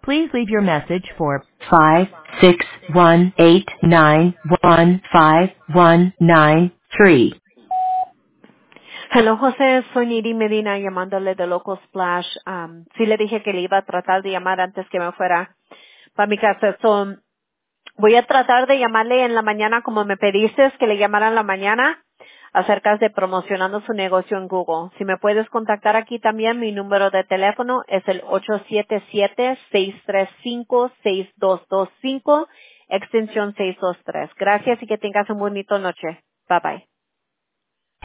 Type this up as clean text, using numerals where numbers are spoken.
Please leave your message for 561-891-5193. Hello, José, soy Niri Medina llamándole de Loco Splash. Sí le dije que le iba a tratar de llamar antes que me fuera para mi casa. Voy a tratar de llamarle en la mañana como me pediste que le llamara en la mañana acerca de promocionando su negocio en Google. Si me puedes contactar aquí también, mi número de teléfono es el 877-635-6225, extensión 623. Gracias y que tengas una bonita noche. Bye bye.